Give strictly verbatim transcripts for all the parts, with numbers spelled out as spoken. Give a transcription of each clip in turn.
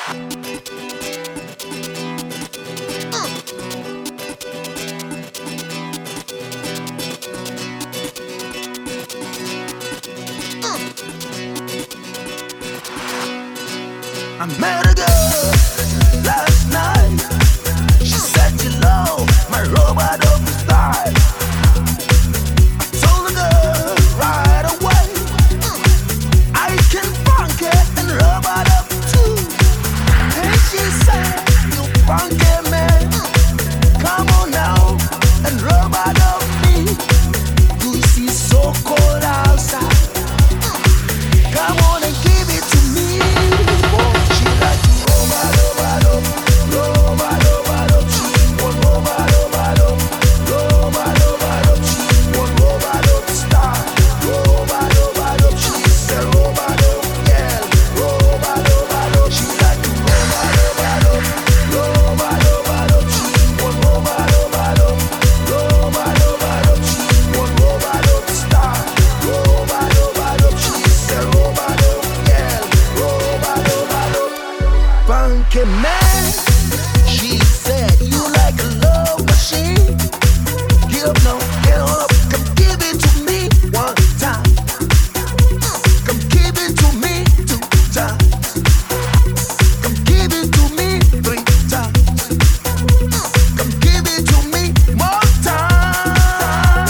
I met a girl last night. She said you love my robot of the style. I told the girl right away I can funk it and robot up too. And she said, you funky man, come on now and robot up me. You see so cold outside. Come on and give it to me. She like to robot, robot up, robot, robot up. She want robot, robot up, robot, robot up. She want robot up star, robot, robot up. She said robot up, yeah, robot, robot up. She like to robot, robot up, robot, robot up. She want robot, robot up, robot, robot up. She want robot up star, robot, robot up. She said robot up, yeah, robot, robot up. Funky man, she said you like a love machine. Get up now, get on up, come give it to me one time. Come give it to me two times. Come give it to me three times. Come give it to me more time.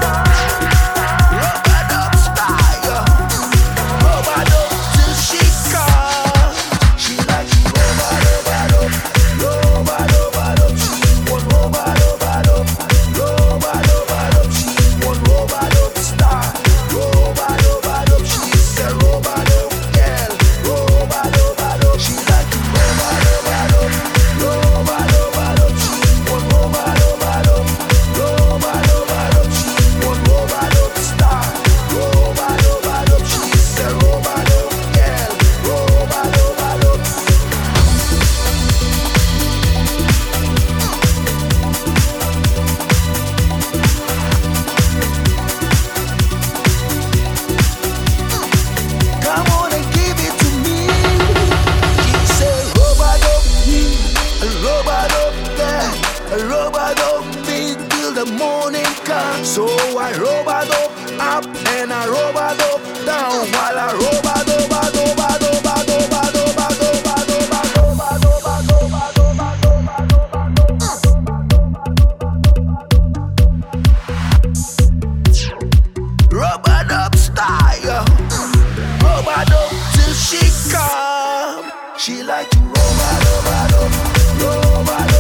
Robot up style, robot up till she comes. She like to robot, robot up, robot, robot up. She want robot, robot up, robot, robot up. She want robot up star, robot, robot up. She said robot up, yeah, robot, robot up. She like to robot, robot up, robot, robot up. She want robot, robot up, robot, robot up. She want robot up star, robot, robot up. She said robot up, yeah, robot, robot up. Come on and give it to me. She said robot up me, a robot up there, a robot up me till the morning comes. So I robot up up and I robot up down while I robot up, robot up, robot up, robot up, robot up, robot up, robot up, robot up, robot up, robot up style, robot up till she come. She like to robot, robot up, robot